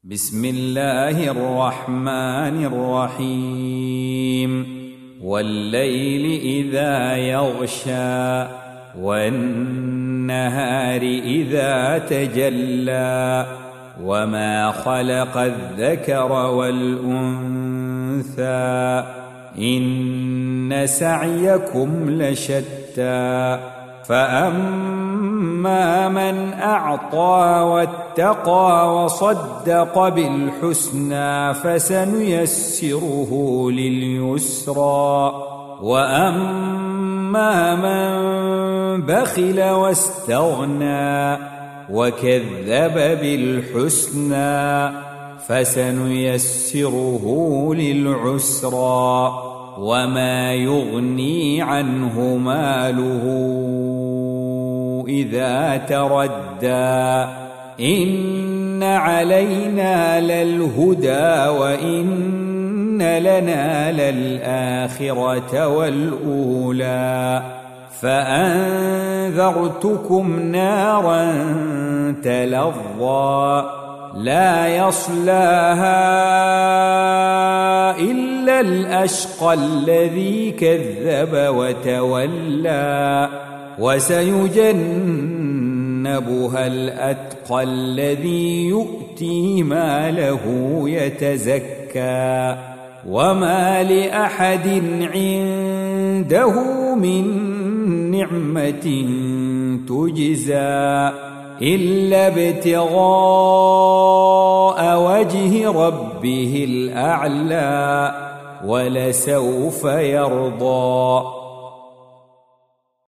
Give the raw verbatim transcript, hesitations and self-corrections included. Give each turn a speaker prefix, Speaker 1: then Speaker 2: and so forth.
Speaker 1: بسم الله الرحمن الرحيم والليل إذا يغشى والنهار إذا تجلى وما خلق الذكر والأنثى إن سعيكم لشتى فأما من أعطى واتقى وصدق بالحسنى فسنيسره لليسرى وأما من بخل واستغنى وكذب بالحسنى فسنيسره للعسرى وما يغني عنه ماله إذا تردى إن علينا للهدى وإن لنا للآخرة والأولى فأنذرتكم نارا تلظى لا يصلاها إلا الأشقى الذي كذب وتولى وسيجنبها الأتقى الذي يؤتي ماله يتزكى وما لأحد عنده من نعمة تجزى إلا ابتغاء وجه ربه الأعلى ولسوف يرضى.